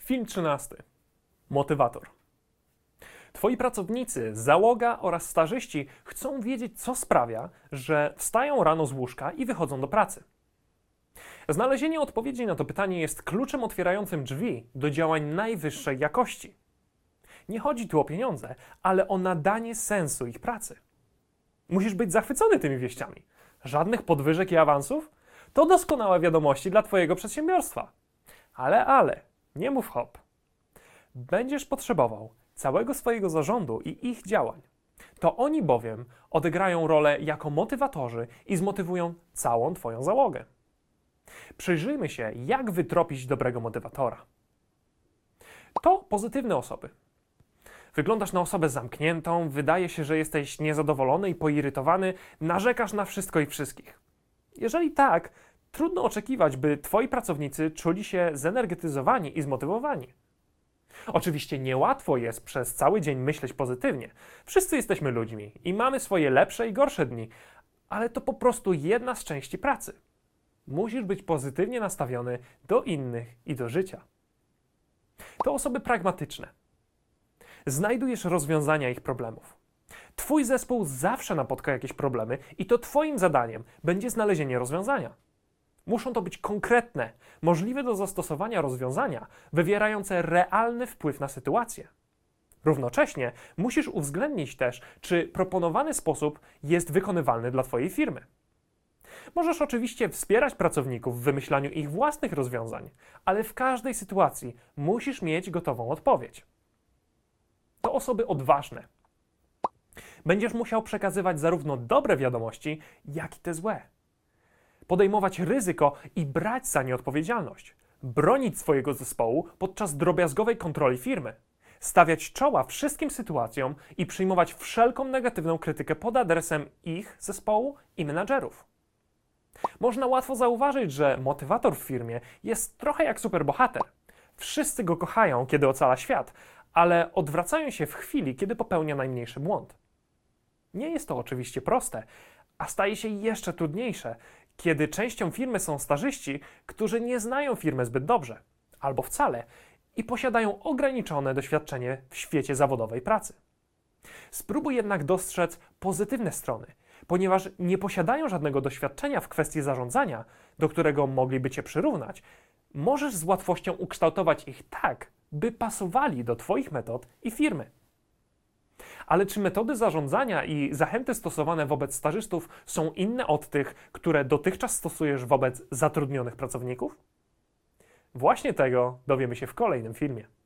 Film 13. Motywator. Twoi pracownicy, załoga oraz stażyści chcą wiedzieć, co sprawia, że wstają rano z łóżka i wychodzą do pracy. Znalezienie odpowiedzi na to pytanie jest kluczem otwierającym drzwi do działań najwyższej jakości. Nie chodzi tu o pieniądze, ale o nadanie sensu ich pracy. Musisz być zachwycony tymi wieściami. Żadnych podwyżek i awansów? To doskonałe wiadomości dla Twojego przedsiębiorstwa. Ale, nie mów hop. Będziesz potrzebował całego swojego zarządu i ich działań. To oni bowiem odegrają rolę jako motywatorzy i zmotywują całą Twoją załogę. Przyjrzyjmy się, jak wytropić dobrego motywatora. To pozytywne osoby. Wyglądasz na osobę zamkniętą, wydaje się, że jesteś niezadowolony i poirytowany, narzekasz na wszystko i wszystkich. Jeżeli tak, trudno oczekiwać, by Twoi pracownicy czuli się zenergetyzowani i zmotywowani. Oczywiście niełatwo jest przez cały dzień myśleć pozytywnie. Wszyscy jesteśmy ludźmi i mamy swoje lepsze i gorsze dni, ale to po prostu jedna z części pracy. Musisz być pozytywnie nastawiony do innych i do życia. To osoby pragmatyczne. Znajdujesz rozwiązania ich problemów. Twój zespół zawsze napotka jakieś problemy i to Twoim zadaniem będzie znalezienie rozwiązania. Muszą to być konkretne, możliwe do zastosowania rozwiązania, wywierające realny wpływ na sytuację. Równocześnie musisz uwzględnić też, czy proponowany sposób jest wykonywalny dla Twojej firmy. Możesz oczywiście wspierać pracowników w wymyślaniu ich własnych rozwiązań, ale w każdej sytuacji musisz mieć gotową odpowiedź. To osoby odważne. Będziesz musiał przekazywać zarówno dobre wiadomości, jak i te złe. Podejmować ryzyko i brać za nie odpowiedzialność. Bronić swojego zespołu podczas drobiazgowej kontroli firmy. Stawiać czoła wszystkim sytuacjom i przyjmować wszelką negatywną krytykę pod adresem ich zespołu i menadżerów. Można łatwo zauważyć, że motywator w firmie jest trochę jak superbohater. Wszyscy go kochają, kiedy ocala świat, ale odwracają się w chwili, kiedy popełnia najmniejszy błąd. Nie jest to oczywiście proste, a staje się jeszcze trudniejsze, kiedy częścią firmy są stażyści, którzy nie znają firmy zbyt dobrze, albo wcale, i posiadają ograniczone doświadczenie w świecie zawodowej pracy. Spróbuj jednak dostrzec pozytywne strony, ponieważ nie posiadają żadnego doświadczenia w kwestii zarządzania, do którego mogliby Cię przyrównać. Możesz z łatwością ukształtować ich tak, by pasowali do Twoich metod i firmy. Ale czy metody zarządzania i zachęty stosowane wobec stażystów są inne od tych, które dotychczas stosujesz wobec zatrudnionych pracowników? Właśnie tego dowiemy się w kolejnym filmie.